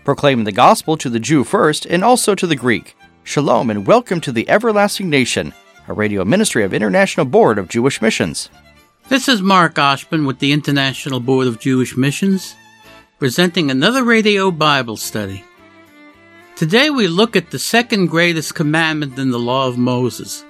proclaiming the gospel to the Jew first and also to the Greek. Shalom and welcome to the Everlasting Nation, a radio ministry of International Board of Jewish Missions. This is Mark Oshman with the International Board of Jewish Missions, presenting another radio Bible study. Today we look at the second greatest commandment in the law of Moses,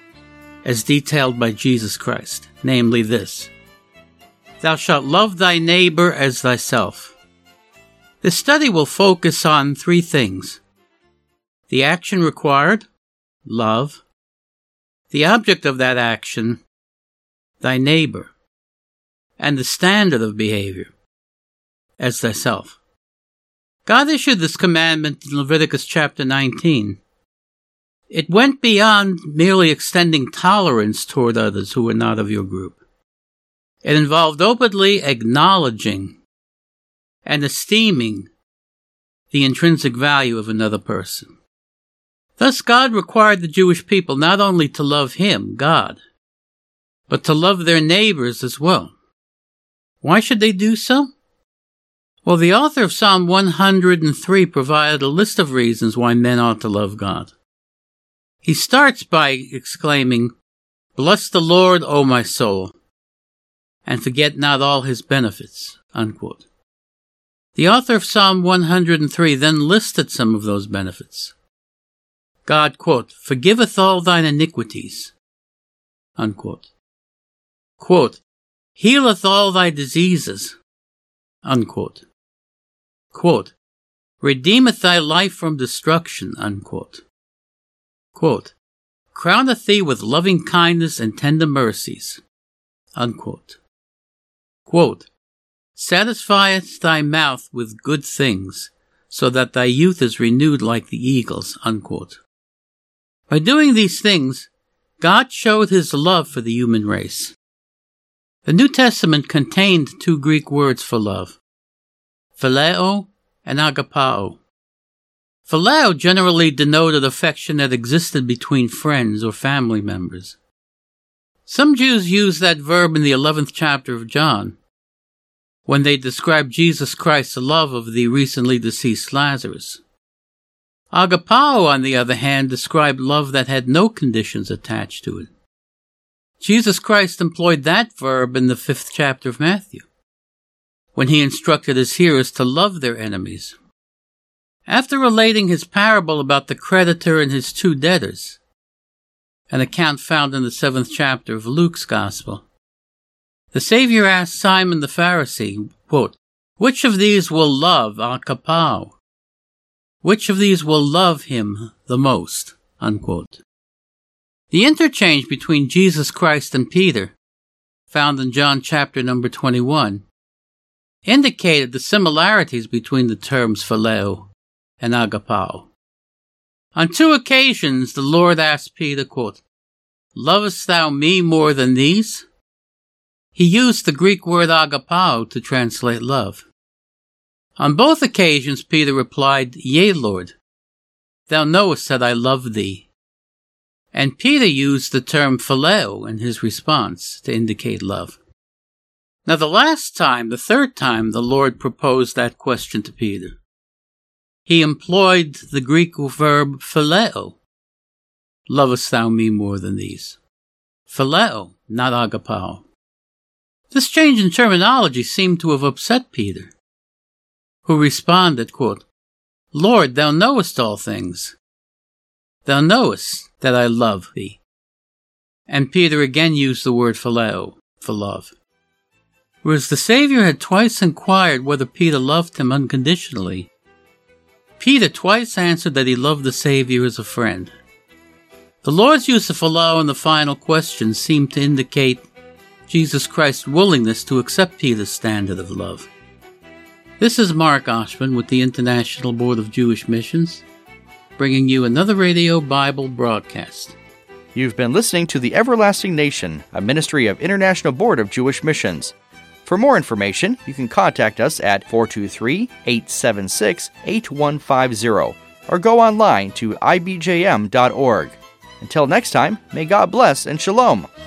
as detailed by Jesus Christ, namely this: Thou shalt love thy neighbor as thyself. This study will focus on three things: the action required, love; the object of that action, thy neighbor; and the standard of behavior, as thyself. God issued this commandment in Leviticus chapter 19. It went beyond merely extending tolerance toward others who were not of your group. It involved openly acknowledging and esteeming the intrinsic value of another person. Thus, God required the Jewish people not only to love Him, God, but to love their neighbors as well. Why should they do so? Well, the author of Psalm 103 provided a list of reasons why men ought to love God. He starts by exclaiming, Bless the Lord, O my soul, and forget not all His benefits, unquote. The author of Psalm 103 then listed some of those benefits. God, quote, forgiveth all thine iniquities, unquote. Quote, healeth all thy diseases, unquote. Quote, redeemeth thy life from destruction, unquote. Quote, crowneth thee with loving kindness and tender mercies, unquote. Quote, satisfieth thy mouth with good things, so that thy youth is renewed like the eagles, unquote. By doing these things, God showed His love for the human race. The New Testament contained two Greek words for love, phileo and agapao. Phileo generally denoted affection that existed between friends or family members. Some Jews use that verb in the 11th chapter of John, when they describe Jesus Christ's love of the recently deceased Lazarus. Agapao, on the other hand, described love that had no conditions attached to it. Jesus Christ employed that verb in the 5th chapter of Matthew, when He instructed His hearers to love their enemies. After relating His parable about the creditor and his two debtors, an account found in the 7th chapter of Luke's Gospel, the Savior asked Simon the Pharisee, quote, which of these will love agapao? Which of these will love Him the most? Unquote. The interchange between Jesus Christ and Peter, found in John chapter number 21, indicated the similarities between the terms phileo and agapao. On two occasions, the Lord asked Peter, quote, lovest thou me more than these? He used the Greek word agapao to translate love. On both occasions, Peter replied, yea, Lord, thou knowest that I love thee. And Peter used the term phileo in his response to indicate love. Now the last time, the third time, the Lord proposed that question to Peter, He employed the Greek verb phileo. Lovest thou me more than these? Phileo, not agapao. This change in terminology seemed to have upset Peter, who responded, quote, Lord, thou knowest all things. Thou knowest that I love thee. And Peter again used the word phileo, for love. Whereas the Savior had twice inquired whether Peter loved Him unconditionally, Peter twice answered that he loved the Savior as a friend. The Lord's use of phileo in the final question seemed to indicate Jesus Christ's willingness to accept Peter's standard of love. This is Mark Oshman with the International Board of Jewish Missions, bringing you another radio Bible broadcast. You've been listening to The Everlasting Nation, a ministry of International Board of Jewish Missions. For more information, you can contact us at 423-876-8150 or go online to ibjm.org. Until next time, may God bless and shalom.